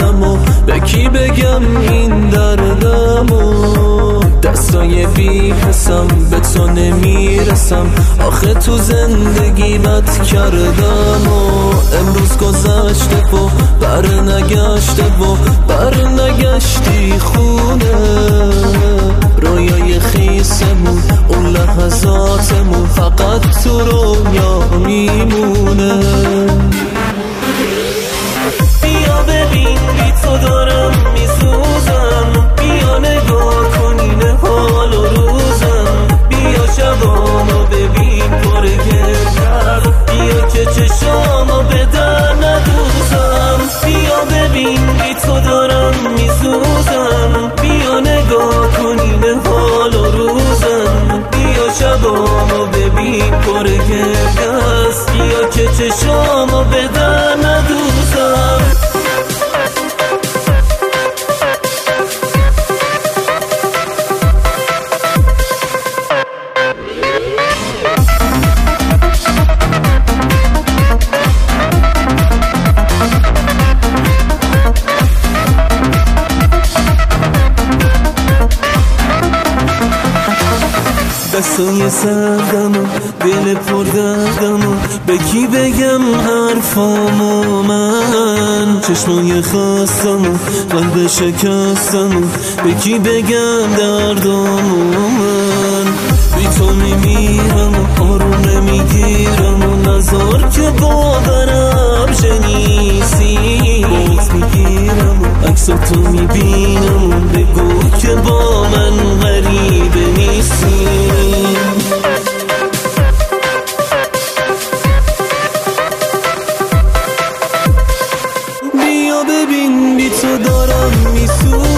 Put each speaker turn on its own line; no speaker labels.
دردمو به کی بگم این دردمو دستای بی حسم به تو نمیرسم آخه تو زندگی بد کردم و امروز گذشته و برنگشتی خونه رویای خیسمون اون لحظاتمون فقط تو رویا میمونه بیا ببین بی تو دارم میسوزم بیا نگاه کن این حال و روزم بیا شبامو ببین پر گرد بیا که چشامو به در ندوزم بیا ببین بی تو دارم میسوزم بیا نگاه کن این حال و روزم بیا شبامو ببین پر گرد است بیا که چشامو به در ندوزم دستای سردم و دل پر دردم و به کی بگم حرفامو من چشمای خستم و قلب شکستم و به کی بگم دردامو من بی تو میمیرم و آروم نمیگیرم و نزار که باورم شنیسی بغض میگیرم و عکساتو میبینم و بگو که با من غریبه نیستی بیا ببین بی تو دارم میسوزم